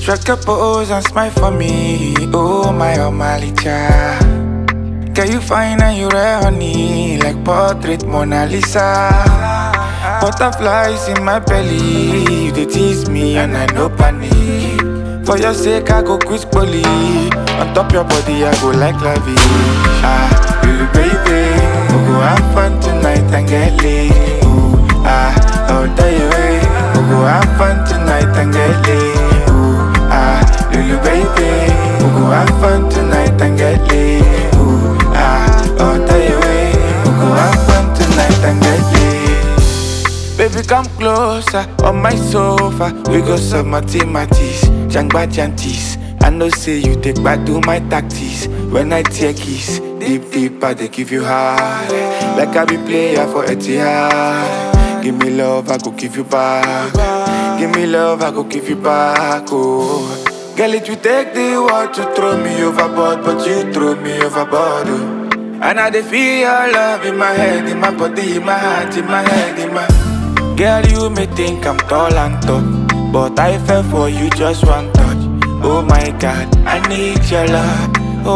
Strike a pose and smile for me. Oh my Omalicha. Can you find and you rare honey like portrait Mona Lisa? Butterflies in my belly, they tease me and I no panic. For your sake I go quiz bully. On top your body I go like Lavi. Little baby, we go have fun tonight and get lit. Ooh, I'll tell you way. We go have fun tonight and get lit. Ooh, little baby, we go have fun tonight and get lit. Ooh, I'll tell you way. We go have fun tonight and get lit. Baby, come closer on my sofa. We go some mathematics, jangba jantis. I know say you take back to my tactics. When I take kiss, deep, I they give you hard. Like I be player for Etihad. Give me love, I go give you back. Give me love, I go give you back. Oh, girl, if you take the world to throw me overboard, but you throw me overboard. Oh. And I dey feel your love in my head, in my body, in my heart, in my head, in my. Girl, you may think I'm tall and tough, but I fell for you just one touch. Oh my God, I need your love.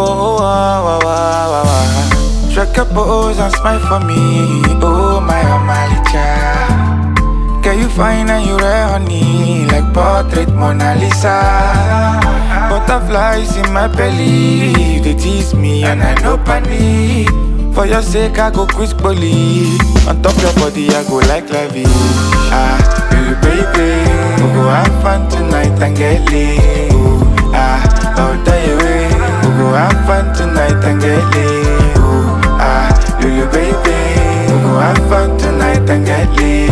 Strike a pose and smile for me. Oh my Omalicha. Can you find and you rare honey like portrait Mona Lisa? Butterflies in my belly, they tease me and I no panic. For your sake I go quiz bully. On top your body I go like Lavi. Little baby, we go have fun tonight and get lit. Ooh, I'll tell you way. We go have fun tonight and get lit. Ooh, little baby, we go have fun tonight and get lit.